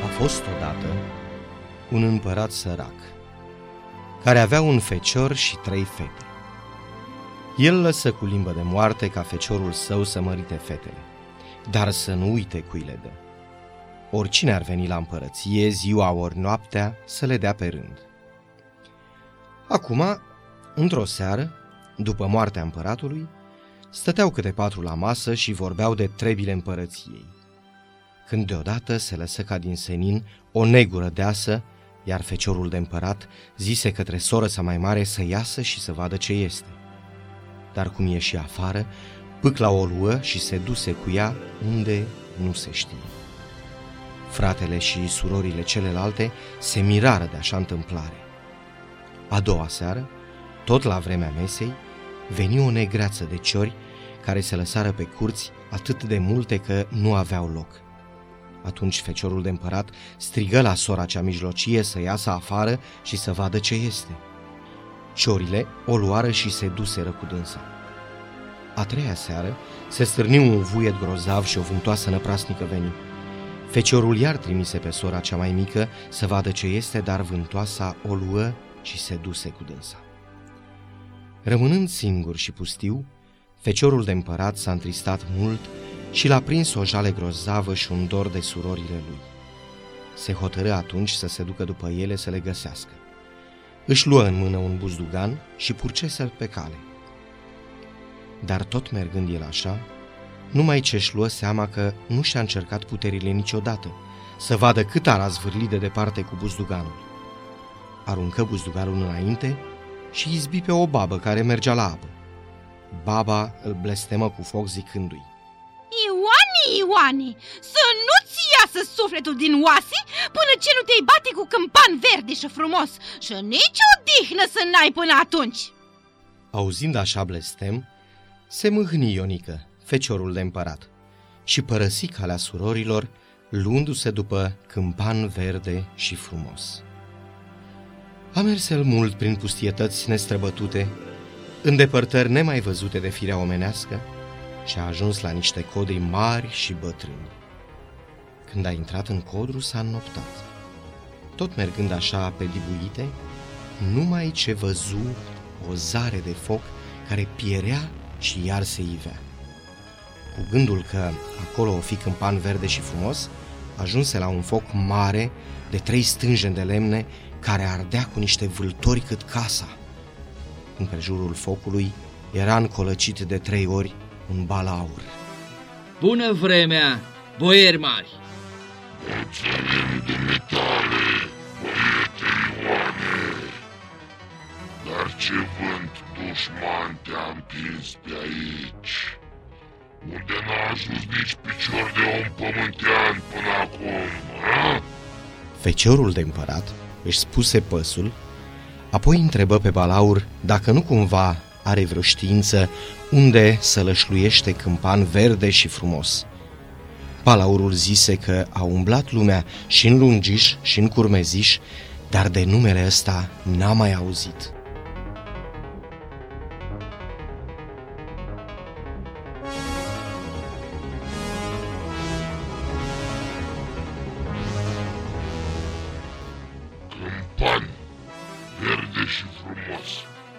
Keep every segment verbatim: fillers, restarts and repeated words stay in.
fost odată un împărat sărac, care avea un fecior și trei fete. El lăsă cu limbă de moarte ca feciorul său să mărite fetele, dar să nu uite cui le dă. Oricine ar veni la împărăție, ziua ori noaptea, să le dea pe rând. Acum, într-o seară, după moartea împăratului, stăteau câte patru la masă și vorbeau de trebile împărăției, când deodată se lăsă ca din senin o negură deasă, iar feciorul de împărat zise către soră sa mai mare să iasă și să vadă ce este. Dar cum ieși afară, pâcla o luă și se duse cu ea unde nu se știe. Fratele și surorile celelalte se mirară de așa întâmplare. A doua seară, tot la vremea mesei, veni o negreață de ciori care se lăsară pe curți atât de multe că nu aveau loc. Atunci feciorul de împărat strigă la sora cea mijlocie să iasă afară și să vadă ce este. Ciorile o luară și se duseră cu dânsa. A treia seară se stârni un vuiet grozav și o vântoasă năprasnică veni. Feciorul iar trimise pe sora cea mai mică să vadă ce este, dar vântoasa o luă și se duse cu dânsa. Rămânând singur și pustiu, feciorul de împărat s-a întristat mult și l-a prins o jale grozavă și un dor de surorile lui. Se hotărâ atunci să se ducă după ele să le găsească. Își luă în mână un buzdugan și purcese-l pe cale. Dar tot mergând el așa, numai ce-și luă seama că nu și-a încercat puterile niciodată, să vadă cât a razvârlit de departe cu buzduganul. Aruncă buzduganul înainte și izbi pe o babă care mergea la apă. Baba îl blestemă cu foc zicându-i: Ioane, Ioane, să nu-ți iasă sufletul din oase până ce nu te-ai bate cu câmpan verde și frumos și nici odihnă să n-ai până atunci. Auzind așa blestem, se mâhni Ionică, feciorul de împărat, și părăsi calea surorilor, luându-se după câmpan verde și frumos. A mers el mult prin pustietăți nestrăbătute, în depărtări nemai văzute de firea omenească, și a ajuns la niște codri mari și bătrâni. Când a intrat în codru, s-a înnoptat. Tot mergând așa pe dibuite, numai ce văzu o zare de foc care pierea și iar se ivea. Cu gândul că acolo o fi câmpan verde și frumos, ajunse la un foc mare de trei stânjeni de lemne care ardea cu niște vâltori cât casa. Împrejurul focului era încolăcit de trei ori un balaur. Bună vremea, boieri mari! Mulțumim dumitale, băiete Ioane! Dar ce vânt dușman te-a împins pe aici, unde n-a ajuns nici picior de om pământean până acum, a? Feciorul de împărat își spuse păsul, apoi întrebă pe balaur dacă nu cumva are vreo știință unde să lășluiește câmpan verde și frumos. Balaurul zise că a umblat lumea și în lungiș și în curmeziș, dar de numele ăsta n-a mai auzit. Câmpan verde și frumos.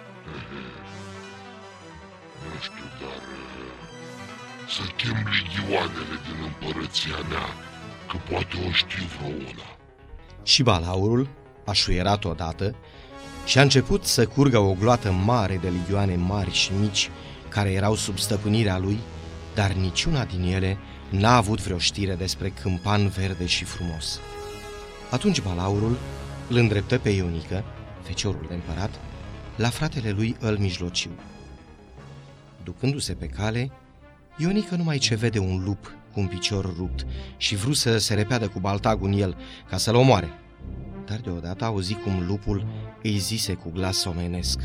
Nu știu, dar să chem ligioanele din împărăția mea, că poate o știu vreo una. Și balaurul a șuierat odată și a început să curgă o gloată mare de ligioane mari și mici care erau sub stăpânirea lui, dar niciuna din ele n-a avut vreo știre despre câmpan verde și frumos. Atunci balaurul îl îndreptă pe Ionică, feciorul de împărat, la fratele lui îl mijlociu. Ducându-se pe cale, Ionică numai ce vede un lup cu un picior rupt și vrut să se repeadă cu baltagul în el ca să-l omoare. Dar deodată auzi cum lupul îi zise cu glas omenesc: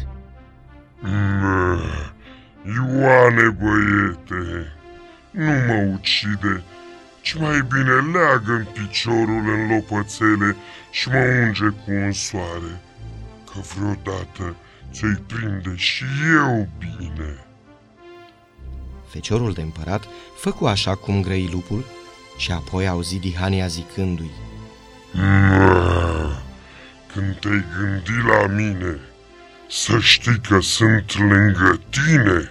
Ioane, băiete, nu mă ucide, ci mai bine leagă-mi piciorul în lopățele și mă unge cu un soare, că vreodată ți-o-i prinde și eu bine. Feciorul de împărat făcu așa cum grăi lupul și apoi auzi Dihania zicându-i: Când te-ai gândit la mine, să știi că sunt lângă tine.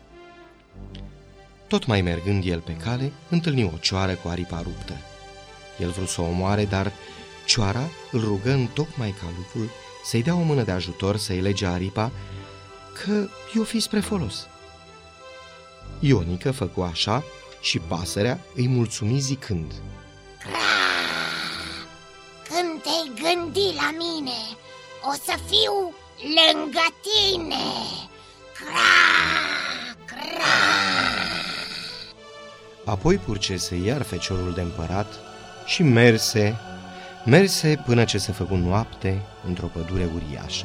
Tot mai mergând el pe cale, întâlni o cioară cu aripa ruptă. El vrut să o omoare, dar cioara îl rugă întocmai ca lupul să-i dea o mână de ajutor să-i lege aripa, că i-o fi spre folos. Ionică făcu așa și pasărea îi mulțumi zicând: Când te-ai gândit la mine, o să fiu lângă tine. Cra, cra. Apoi purcese iar feciorul de împărat și merse, merse până ce se făcu noapte într-o pădure uriașă.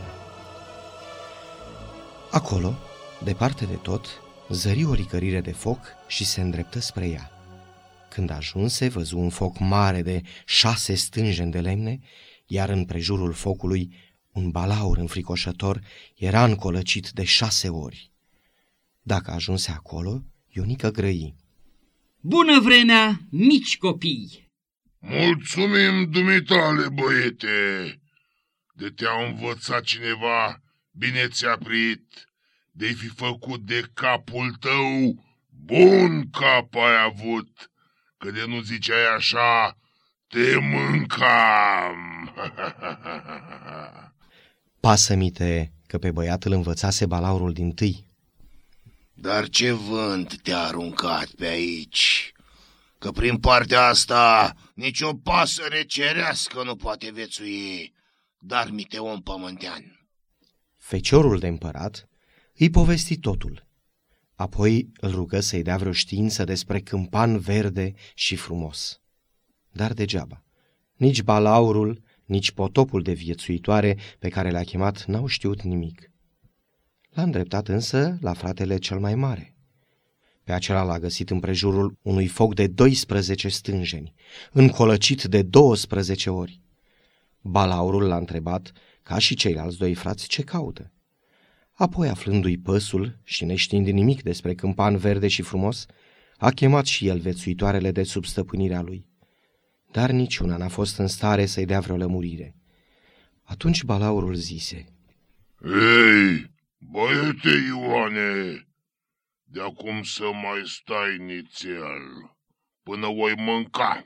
Acolo, departe de tot, zări o licărire de foc și se îndreptă spre ea. Când ajunse, văzu un foc mare de șase stânjeni de lemne, iar în prejurul focului un balaur înfricoșător era încolăcit de șase ori. Dacă ajunse acolo, Ionică grăi: Bună vremea, mici copii! Mulțumim, dumitale, băiete! De te-a învățat cineva, bine ți-a prit, de-ai fi făcut de capul tău, bun cap ai avut, că de nu ziceai așa, te mâncam! Pasă-mi-te că pe băiat îl învățase balaurul dintâi. Dar ce vânt te-a aruncat pe aici? Că prin partea asta nicio pasăre cerească nu poate viețui, dar mi-te om pământean. Feciorul de împărat îi povesti totul. Apoi îl rugă să-i dea vreo știință despre câmpan verde și frumos. Dar degeaba. Nici balaurul, nici potopul de viețuitoare pe care le-a chemat n-au știut nimic. L-a îndreptat însă la fratele cel mai mare. Pe acela l-a găsit împrejurul unui foc de doisprezece stânjeni, încolăcit de douăsprezece ori. Balaurul l-a întrebat, ca și ceilalți doi frați, ce caută. Apoi, aflându-i păsul și neștiind nimic despre câmpan verde și frumos, a chemat și el viețuitoarele de sub stăpânirea lui. Dar niciuna n-a fost în stare să-i dea vreo lămurire. Atunci balaurul zise: Ei, băiete Ioane, de acum să mai stai nițel, până voi mânca.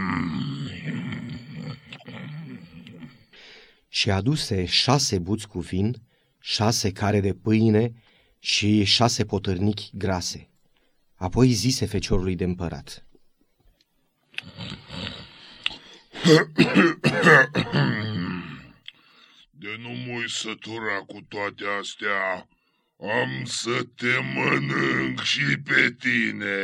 Și aduse șase buți cu vin, șase care de pâine și șase potârnichi grase. Apoi zise feciorului de împărat: De nu mă-i sătura cu toate astea, am să te mănânc și pe tine.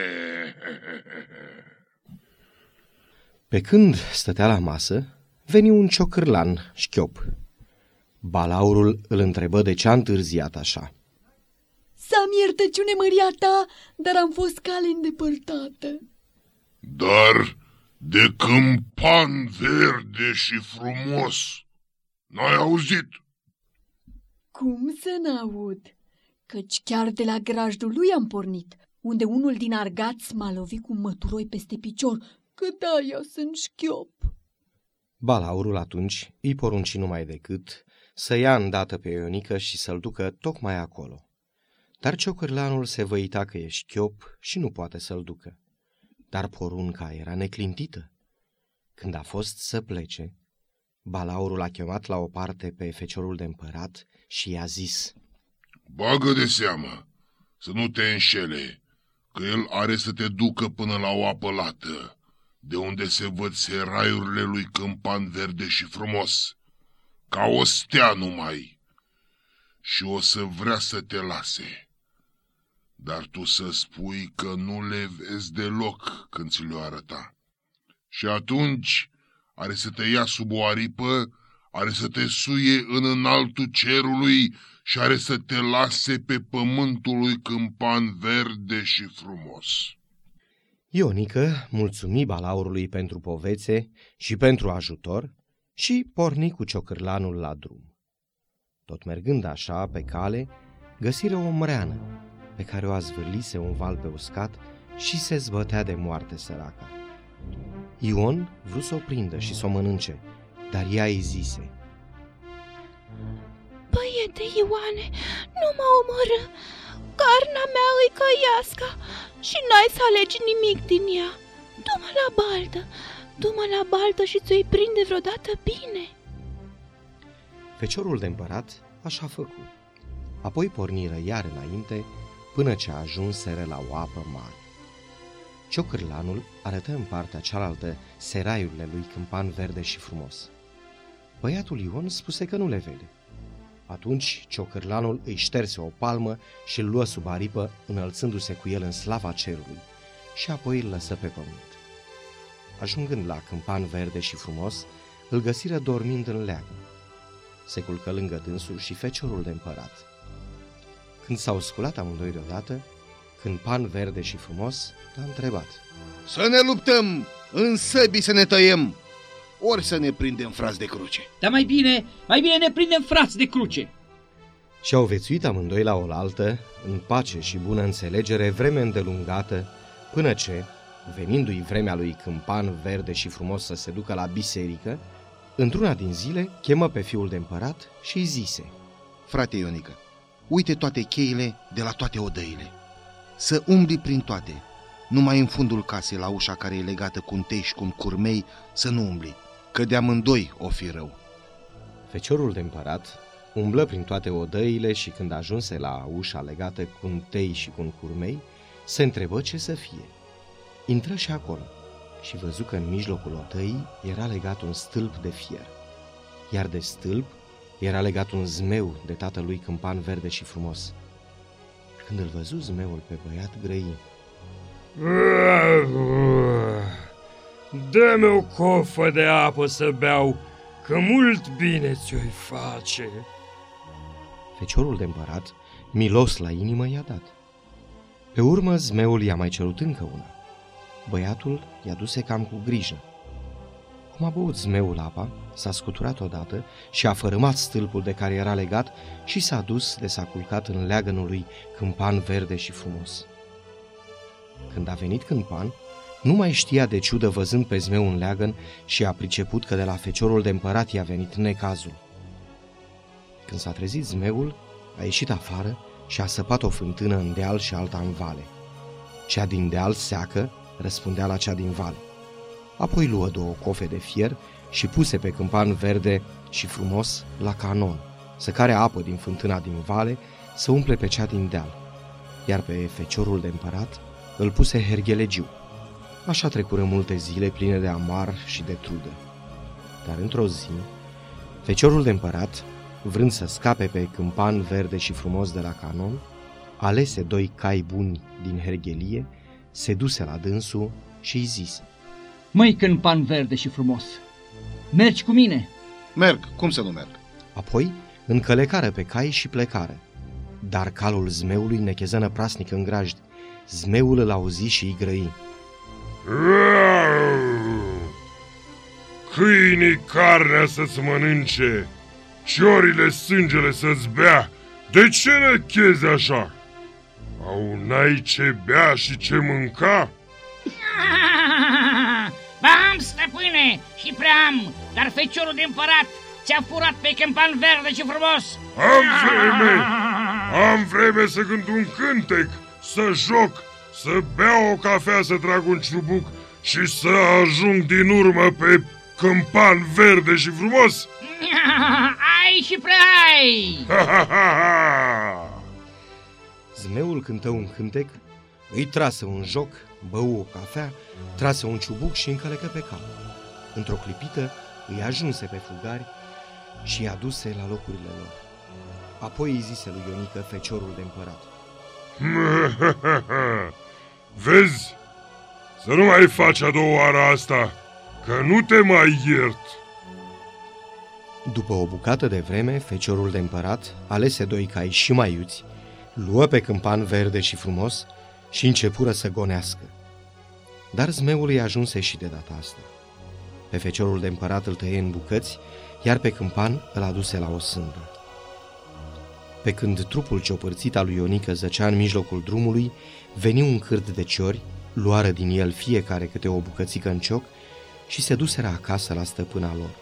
Pe când stătea la masă, veni un ciocârlan șchiop. Balaurul îl întrebă de ce-a întârziat așa. Să-mi iertăciune, măria ta, dar am fost cale îndepărtată. Dar de câmpan verde și frumos n-ai auzit? Cum să n-aud? Căci chiar de la grajdul lui am pornit, unde unul din argați m-a lovit cu măturoi peste picior, că de-aia sunt șchiop. Balaurul atunci îi porunci numai decât să ia îndată pe Ionică și să-l ducă tocmai acolo. Dar ciocârlanul se văita că e șchiop și nu poate să-l ducă. Dar porunca era neclintită. Când a fost să plece, balaurul a chemat la o parte pe feciorul de împărat și i-a zis: Bagă de seamă să nu te înșele, că el are să te ducă până la o apă lată, de unde se văd seraiurile lui câmpan verde și frumos, ca o stea numai, și o să vrea să te lase. Dar tu să spui că nu le vezi deloc când ți le-o arăta. Și atunci are să te ia sub o aripă, are să te suie în înaltul cerului și are să te lase pe pământul lui câmpan verde și frumos. Ionică mulțumi balaurului pentru povețe și pentru ajutor și porni cu ciocârlanul la drum. Tot mergând așa pe cale, găsiră o mreană pe care o azvârlise un val pe uscat și se zbătea de moarte săraca. Ion vrut să o prindă și să o mănânce, dar ea îi zise: Băiete Ioane, nu mă omorâ, carnea mea îi căiasca și n-ai să alegi nimic din ea. Du-mă la baltă, du-mă la baltă și ți-o-i prinde vreodată bine. Feciorul de împărat așa făcu. Apoi porniră iar înainte până ce ajunseră la o apă mare. Ciocârlanul arătă în partea cealaltă seraiurile lui Câmpan Verde și Frumos. Băiatul Ion spuse că nu le vede. Atunci ciocârlanul îi șterse o palmă și îl luă sub aripă, înălțându-se cu el în slava cerului, și apoi îl lăsă pe pământ. Ajungând la Câmpan Verde și Frumos, îl găsiră dormind în leagă. Se culcă lângă dânsul și feciorul de împărat. Când s-au sculat amândoi deodată, Câmpan Verde și Frumos l-a întrebat: Să ne luptăm, în săbii să ne tăiem, ori să ne prindem frați de cruce? Dar mai bine, mai bine ne prindem frați de cruce. Și-au vețuit amândoi la oaltă, în pace și bună înțelegere, vreme îndelungată, până ce, venindu-i vremea lui Câmpan Verde și Frumos să se ducă la biserică, într-una din zile chemă pe fiul de împărat și îi zise: Frate Ionică, uite toate cheile de la toate odăile. Să umbli prin toate, numai în fundul casei, la ușa care e legată cu un tei și cu un curmei, să nu umbli, că de amândoi o fi rău. Feciorul de împărat umblă prin toate odăile și când ajunse la ușa legată cu un tei și cu un curmei, se întrebă ce să fie. Intră și acolo și văzu că în mijlocul odăii era legat un stâlp de fier, iar de stâlp era legat un zmeu de tatălui Câmpan Verde și Frumos. Când îl văzu zmeul pe băiat, grăi: Dă-mi o cofă de apă să beau, că mult bine ți-o-i face. Feciorul de împărat, milos la inimă, i-a dat. Pe urmă zmeul i-a mai cerut încă una. Băiatul i-a dus-o cam cu grijă. Cum a băut zmeul apa, s-a scuturat odată și a fărâmat stâlpul de care era legat și s-a dus de s-a culcat în leagănul lui Câmpan Verde și Frumos. Când a venit Câmpan, nu mai știa de ciudă văzând pe zmeu în leagăn și a priceput că de la feciorul de împărat i-a venit necazul. Când s-a trezit zmeul, a ieșit afară și a săpat o fântână în deal și alta în vale. Cea din deal seacă răspundea la cea din vale. Apoi luă două cofe de fier și puse pe Câmpan Verde și Frumos la canon, să care apă din fântâna din vale să umple pe cea din deal, iar pe feciorul de împărat îl puse herghelegiu. Așa trecură multe zile pline de amar și de trudă. Dar într-o zi, feciorul de împărat, vrând să scape pe Câmpan Verde și Frumos de la canon, alese doi cai buni din herghelie, se duse la dânsul și îi zise: Măi, Câmpan Verde și Frumos, mergi cu mine? Merg, cum să nu merg? Apoi încălecară pe cai și plecară. Dar calul zmeului necheză năprasnic în grajd. Zmeul îl auzi și îi grăi: Câinii carnea să-ți mănânce, ciorile sângele să-ți bea, de ce nechezi așa? Au n-ai ce bea și ce mânca? Ba am, stăpâne, și prea am, dar feciorul de împărat ți-a furat pe Câmpan Verde și Frumos. Am vreme, am vreme să cânt un cântec, să joc, să beau o cafea, să trag un ciubuc și să ajung din urmă pe Câmpan Verde și Frumos. Ai și prea ai! Zmeul cântă un cântec, îi trase un joc, bău o cafea, trase un ciubuc și încălecă pe cal. Într-o clipită îi ajunse pe fugari și i-a duse la locurile lor. Apoi îi zise lui Ionică, feciorul de împărat: Vezi, să nu mai faci a doua oară asta, că nu te mai iert. După o bucată de vreme, feciorul de împărat alese doi cai și mai iuți, luă pe Câmpan Verde și Frumos și începură să gonească. Dar zmeul îi ajunse și de data asta. Pe feciorul de împărat îl tăie în bucăți, iar pe Câmpan îl aduse la o sândă. Pe când trupul ciopărțit al lui Ionică zăcea în mijlocul drumului, veni un cârd de ciori luară din el fiecare câte o bucățică în cioc și se duseră acasă la stăpâna lor.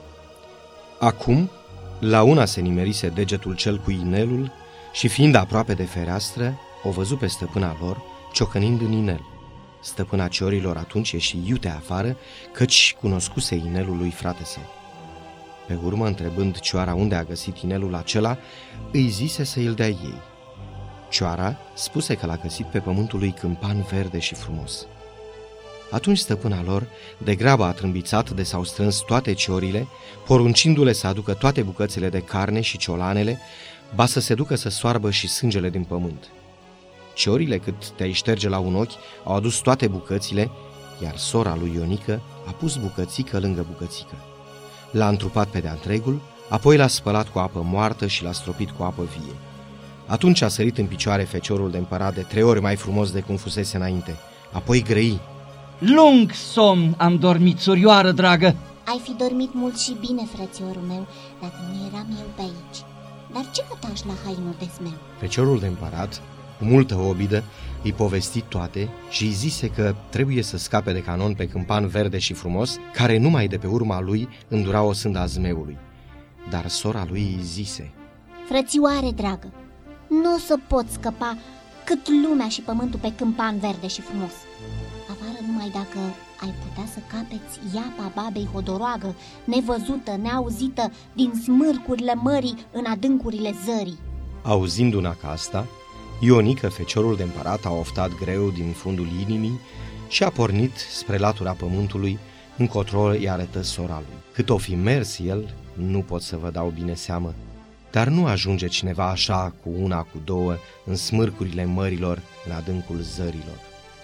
Acum, la una se nimerise degetul cel cu inelul și, fiind aproape de fereastră, o văzu pe stăpâna lor ciocănind în inel. Stăpâna ciorilor atunci ieși iute afară, căci cunoscuse inelul lui frate său. Pe urmă, întrebând cioara unde a găsit inelul acela, îi zise să îl dea ei. Cioara spuse că l-a găsit pe pământul lui câmpan verde și frumos. Atunci stăpâna lor de grabă a trâmbițat de s-au strâns toate ciorile, poruncindu-le să aducă toate bucățile de carne și ciolanele, ba să se ducă să soarbă și sângele din pământ. Ciorile, cât te-ai șterge la un ochi, au adus toate bucățile, iar sora lui Ionică a pus bucățică lângă bucățică. L-a întrupat pe de-a întregul, apoi l-a spălat cu apă moartă și l-a stropit cu apă vie. Atunci a sărit în picioare feciorul de împărat de trei ori mai frumos de cum fusese înainte, apoi grăi: Lung somn am dormit, surioară dragă. Ai fi dormit mult și bine, frățiorul meu, dacă nu eram eu pe aici. Dar ce cătași la hainul de smeu? Feciorul de împărat, cu multă obidă, îi povesti toate și îi zise că trebuie să scape de Canon pe câmpan verde și frumos, care numai de pe urma lui îndura o sânda zmeului. Dar sora lui îi zise: Frățioare dragă, nu o să pot scăpa cât lumea și pământul pe câmpan verde și frumos. Afară numai dacă ai putea să capeți iapa babei hodoroagă, nevăzută, neauzită, din smârcurile mării în adâncurile zării. Auzind una ca asta, Ionică, feciorul de împărat, a oftat greu din fundul inimii și a pornit spre latura pământului, încotro îi arătă sora lui. Cât o fi mers el, nu pot să vă dau bine seamă, dar nu ajunge cineva așa cu una, cu două, în smârcurile mărilor, în adâncul zărilor.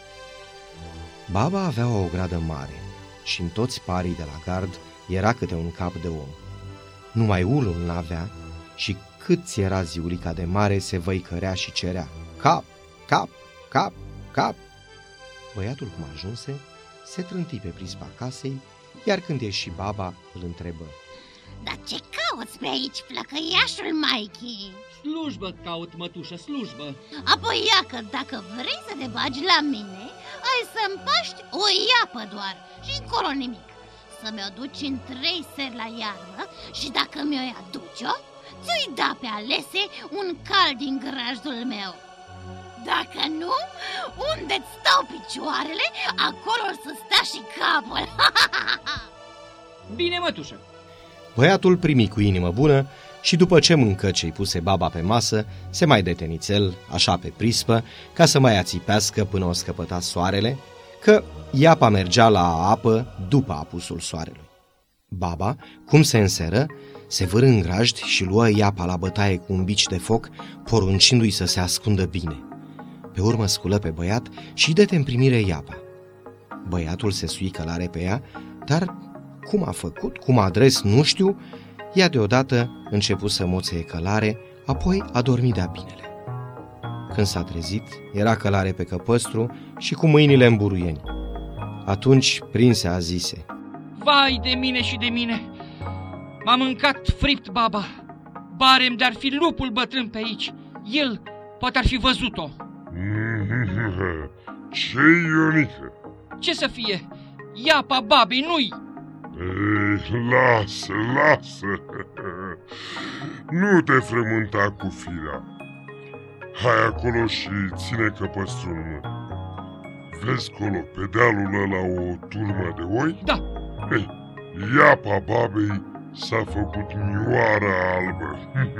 Baba avea o ogradă mare și în toți parii de la gard era câte un cap de om. Numai ulul n-avea și cât ți era ziulica de mare se văicărea și cerea: cap, cap, cap, cap. Băiatul, cum ajunse, se trânti pe prispa casei, iar când ieși baba, îl întrebă: Dar ce cauți pe aici, flăcăiașul Maichi? Slujbă caut, mătușă, slujbă. Apoi ia că dacă vrei să te bagi la mine, ai să-mi paști o iapă doar și încolo nimic. Să-mi o duci în trei seri la iarnă și dacă mi-o aduci-o, ți-o-i da pe alese un cal din grajdul meu. Dacă nu, unde-ți stau picioarele, acolo o să stea și capul. Bine, mătușă. Băiatul primi cu inimă bună și după ce mâncă ce-i puse baba pe masă, se mai detenițel, așa pe prispă, ca să mai ațipească până o scăpăta soarele, că iapa mergea la apă după apusul soarelui. Baba, cum se înseră, se vârâ în grajd și luă iapa la bătaie cu un bici de foc, poruncindu-i să se ascundă bine. Pe urmă sculă pe băiat și dete în primire iapa. Băiatul se sui călare pe ea, dar cum a făcut, cum a adres, nu știu, ea deodată începu să moțeie călare, apoi a dormit de-a binele. Când s-a trezit, era călare pe căpăstru și cu mâinile în buruieni. Atunci prinse a zise: Vai de mine și de mine! M-a mâncat fript baba. Barem de-ar fi lupul bătrân pe aici. El poate ar fi văzut-o. Ce, Ionică? Ce să fie? Iapa babei nu-i. Ei, lasă, lasă. Nu te frământa cu firea. Hai acolo și ține căpăstrul în mână. Vezi colo, pe dealul ăla, o turmă de oi? Da. Ei, iapa babei s-a făcut mioară albă.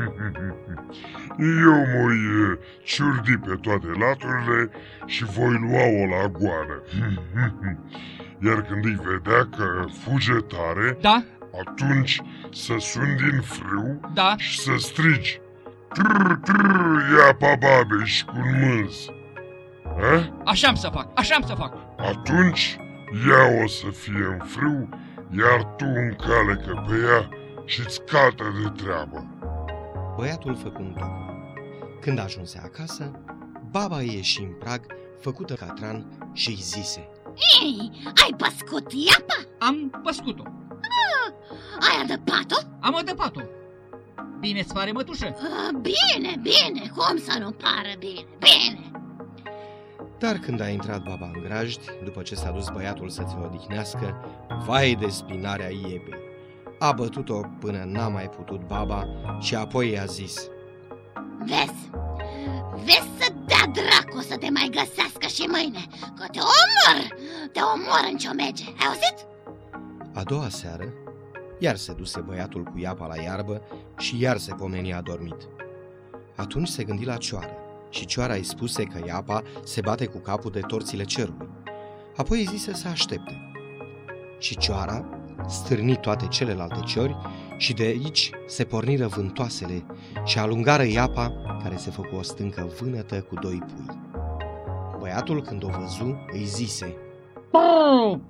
Eu mă-i ciurdi pe toate laturile și voi lua-o la goană. Iar când îi vedea că fuge tare, da? Atunci să suni din frâu, da? Și să strigi: Trrr, trrr, iapa babei și cu mânz. Așa-mi să fac, așa-mi să fac. Atunci ea o să fie în frâu, iar tu încalecă pe ea și-ți cată de treabă. Băiatul făcu un toc. Când ajunse acasă, baba ieși în prag, făcută catran, și îi zise: Ei, ai păscut iapa? Am păscut-o. Ah, ai adăpat-o? Am adăpat-o. Bine-ți pare, mătușă? Ah, bine, bine, cum să nu pară bine, bine. Dar când a intrat baba în grajd, după ce s-a dus băiatul să se odihnească, vai de spinarea iepei. A bătut-o până n-a mai putut baba și apoi i-a zis: Vezi, vezi să dea dracu să te mai găsească și mâine, că te omor, te omor în ciomege, ai auzit? A doua seară, iar se duse băiatul cu iapa la iarbă și iar se pomeni adormit. Atunci se gândi la cioară și cioara îi spuse că iapa se bate cu capul de torțile cerului. Apoi îi zise să aștepte. Și cioara stârni toate celelalte ciori și de aici se porniră vântoasele și alungară iapa, care se făcu o stâncă vânătă cu doi pui. Băiatul, când o văzu, îi zise: Prr,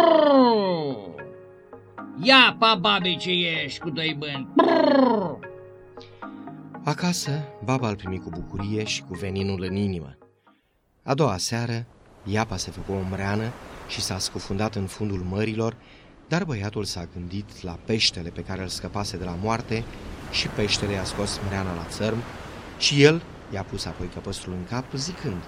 prr. Iapa, babe, ce ești cu doi bâni. Prr. Acasă, baba îl primi cu bucurie și cu veninul în inimă. A doua seară, iapa se făcu o mreană și s-a scufundat în fundul mărilor, dar băiatul s-a gândit la peștele pe care îl scăpase de la moarte și peștele i-a scos mreana la țărm și el i-a pus apoi căpăstrul în cap zicând: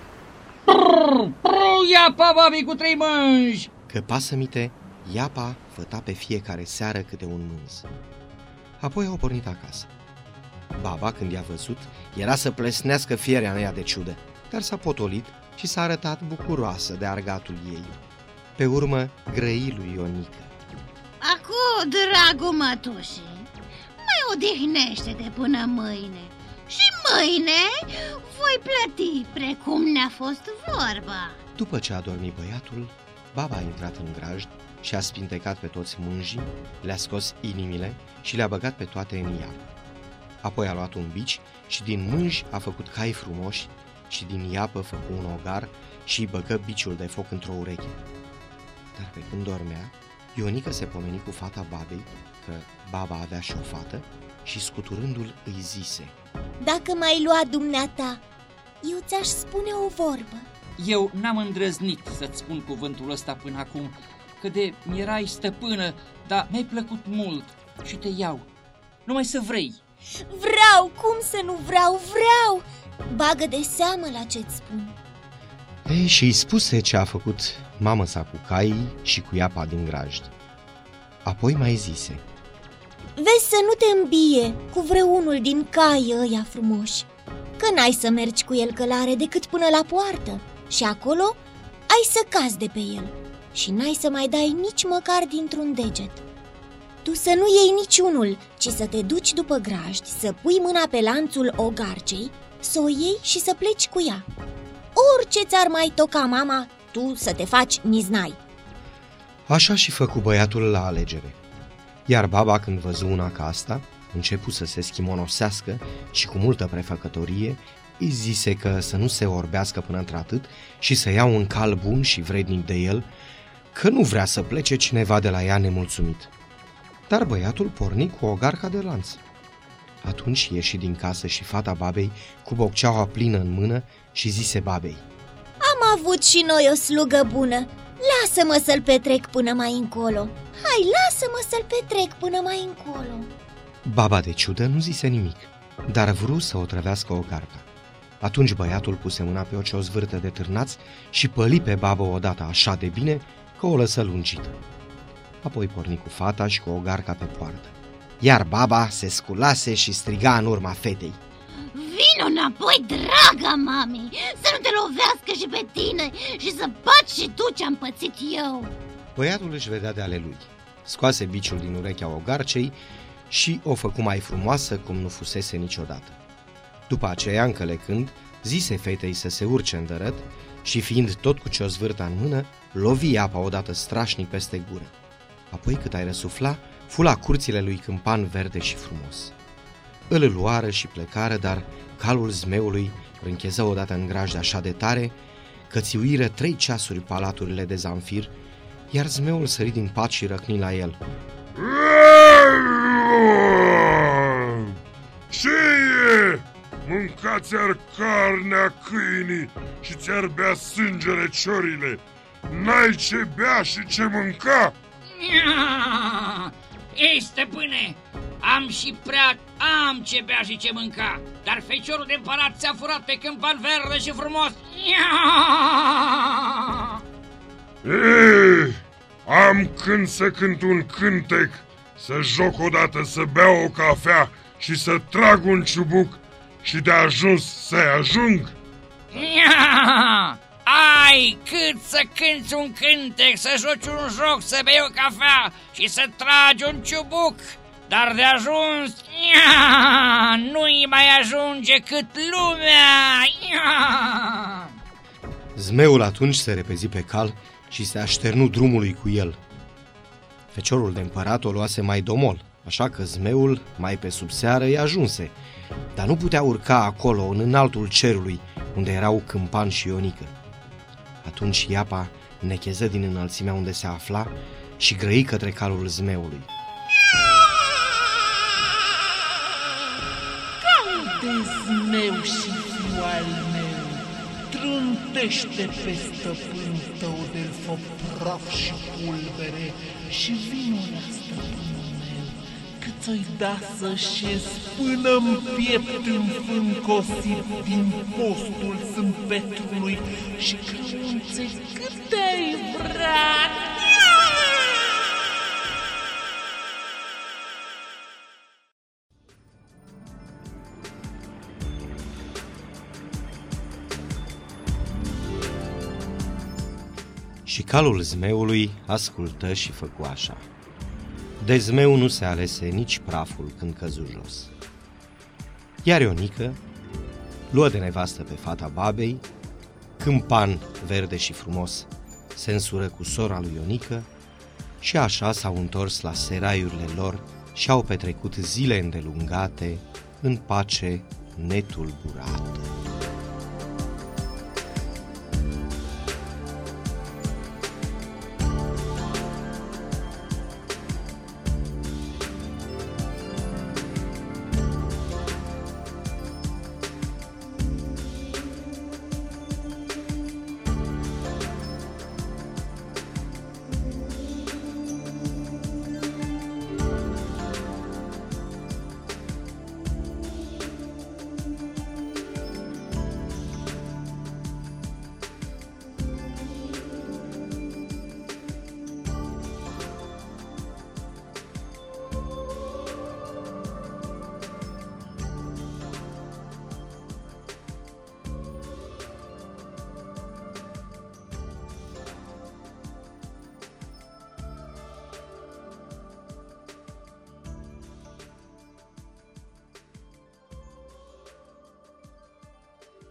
Prr, prr, iapa, babe, cu trei mânji. Că pasămite, iapa făta pe fiecare seară câte un mânz. Apoi au pornit acasă. Baba, când i-a văzut, era să plesnească fierea în ea de ciudă, dar s-a potolit și s-a arătat bucuroasă de argatul ei. Pe urmă, grăi lui Ionică: Acu, dragul mătușii, mai odihnește-te până mâine și mâine voi plăti precum ne-a fost vorba. După ce a dormit băiatul, baba a intrat în grajd și a spintecat pe toți mânjii, le-a scos inimile și le-a băgat pe toate în iapă. Apoi a luat un bici și din mânji a făcut cai frumoși și din iapă făcu un ogar și îi băgă biciul de foc într-o ureche. Dar pe când dormea, Ionică se pomeni cu fata babei, că baba avea și o fată, și scuturându-l îi zise: Dacă m-ai luat dumneata, eu ți-aș spune o vorbă. Eu n-am îndrăznit să-ți spun cuvântul ăsta până acum, că de mi-erai stăpână, dar mi-ai plăcut mult și te iau. Numai să vrei. Vreau, cum să nu vreau, vreau! Bagă de seamă la ce-ți spun. Ei, și îi spuse ce a făcut mama sa cu caii și cu iapa din grajd. Apoi mai zise: Vezi să nu te îmbie cu vreunul din caii ăia frumoși, că n-ai să mergi cu el călare decât până la poartă și acolo ai să cazi de pe el și n-ai să mai dai nici măcar dintr-un deget. Tu să nu iei niciunul, ci să te duci după grajdi, să pui mâna pe lanțul ogarcei, să o iei și să pleci cu ea. Orice ți-ar mai toca mama, tu să te faci niznai. Așa și făcu băiatul la alegere. Iar baba, când văzu una ca asta, începu să se schimonosească și cu multă prefăcătorie îi zise că să nu se orbească până într-atât și să ia un cal bun și vrednic de el, că nu vrea să plece cineva de la ea nemulțumit. Dar băiatul porni cu o garca de lanț. Atunci ieși din casă și fata babei cu bocceaua plină în mână și zise babei: Am avut și noi o slugă bună, lasă-mă să-l petrec până mai încolo. Hai, lasă-mă să-l petrec până mai încolo. Baba de ciudă nu zise nimic, dar vrut să o trăvească o garca. Atunci băiatul puse mâna pe o ciozvârtă de târnați și păli pe babă odată așa de bine că o lăsă lungită. Apoi porni cu fata și cu o garca pe poartă. Iar baba se sculase și striga în urma fetei: Vino înapoi, draga mami, să nu te lovească și pe tine și să baci și tu ce-am pățit eu. Băiatul își vedea de ale lui, scoase biciul din urechea ogarcei și o făcu mai frumoasă cum nu fusese niciodată. După aceea, încălecând, zise fetei să se urce în dărăt și, fiind tot cu ciozvârta în mână, lovi apa odată strașnic peste gură. Apoi, cât ai răsufla, fu la curțile lui Câmpan verde și frumos. Îl luară și plecară, dar calul zmeului râncheză odată în grajd așa de tare că țiuiră trei ceasuri palaturile de zanfir, iar zmeul sări din pat și răcni la el: Ce e? Mânca ți-ar carnea câinii și ți-ar bea sângele ciorile. N-ai ce bea și ce mânca? Ei, stăpâne, am și prea am ce bea și ce mânca, dar feciorul de împărat ți-a furat pe Câmpan verde și frumos. Ei, am când să cânt un cântec, să joc odată, să beau o cafea și să trag un ciubuc și de ajuns să-i ajung? Ai cât să cânti un cântec, să joci un joc, să bei o cafea și să tragi un ciubuc, dar de ajuns nu-i mai ajunge cât lumea. Zmeul atunci se repezi pe cal și se așternu drumului cu el. Feciorul de împărat o luase mai domol, așa că zmeul, mai pe sub seară, îi ajunse, dar nu putea urca acolo, în înaltul cerului, unde erau Câmpan și Ionică. Atunci Iapa necheză din înălțimea unde se afla și grăi către calul zmeului. Cal de zmeu și fiu al meu, trântește pe stăpân tău de-l fă praf și pulbere și vinul la stăpânul meu, că ți-o-i da să șezi până-n piept înfâncosit din postul zâmbetrului și crăunțe cât te-ai vrea. Și calul zmeului ascultă și făcu așa. De zmeu nu se alese nici praful când căzu jos. Iar Ionică luă de nevastă pe fata babei, Câmpan, verde și frumos, se însură cu sora lui Ionică și așa s-au întors la seraiurile lor și au petrecut zile îndelungate în pace netulburată.